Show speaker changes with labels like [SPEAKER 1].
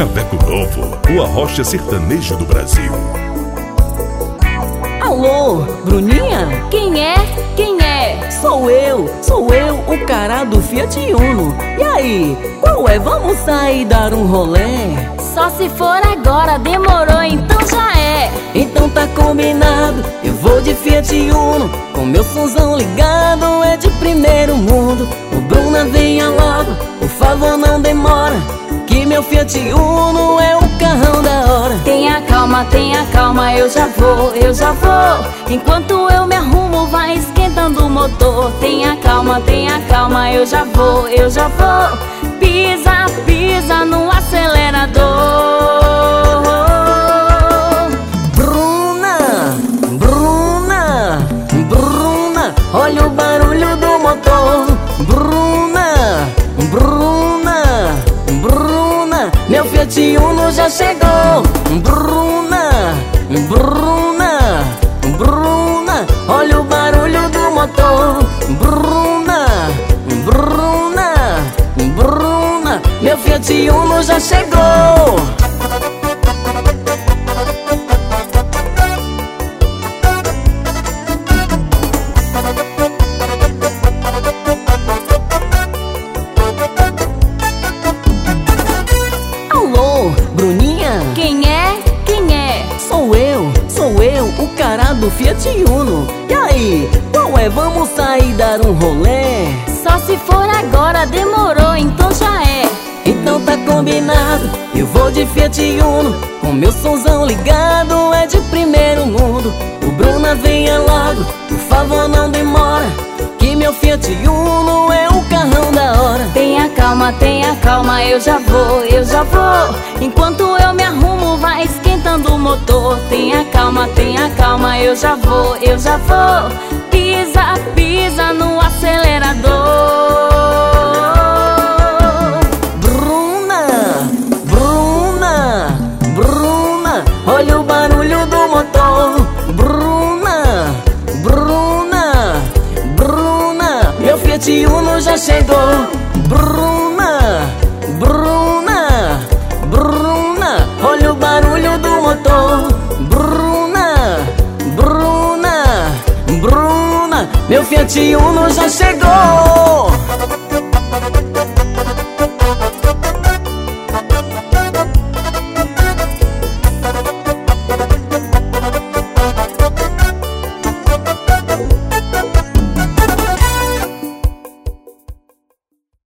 [SPEAKER 1] Chaveco Novo, o arrocha sertanejo do Brasil.
[SPEAKER 2] Alô, Bruninha?
[SPEAKER 3] Quem é? Quem é?
[SPEAKER 2] Sou eu, o cara do Fiat Uno. E aí, qual é? Vamos sair dar um rolê?
[SPEAKER 3] Só se for agora, demorou, então já é.
[SPEAKER 2] Então tá combinado, eu vou de Fiat Uno, com meu sonzão ligado, é de primeiro mundo. O Bruna venha logo, por favor não demora, que meu Fiat Uno é o carrão da hora.
[SPEAKER 3] Tenha calma, eu já vou. Enquanto eu me arrumo, vai esquentando o motor. Tenha calma, eu já vou. Pisa no acelerador.
[SPEAKER 2] Bruna, olha o barulho do motor. Bruna, meu Fiat Uno já chegou. Bruna, olha o barulho do motor. Bruna, meu Fiat Uno já chegou. Alô, Bruninha?
[SPEAKER 3] Quem é? Quem é?
[SPEAKER 2] Sou eu, o cara do Fiat Uno. E aí, qual é? Vamos sair dar um rolê?
[SPEAKER 3] Só se for agora, demorou, então já é.
[SPEAKER 2] Então tá combinado, eu vou de Fiat Uno, com meu sonzão ligado, é de primeiro mundo. O Bruna venha logo, por favor não demora, que meu Fiat Uno é o carrão da hora.
[SPEAKER 3] Tenha calma, eu já vou. Enquanto eu me arrumo, vai esquentando o motor. Tenha calma, eu já vou. Pisa no acelerador.
[SPEAKER 2] Bruna, olha o barulho do motor. Bruna, meu Fiat Uno já chegou. Bruna, olha o barulho do motor. Bruna, meu Fiat Uno já chegou.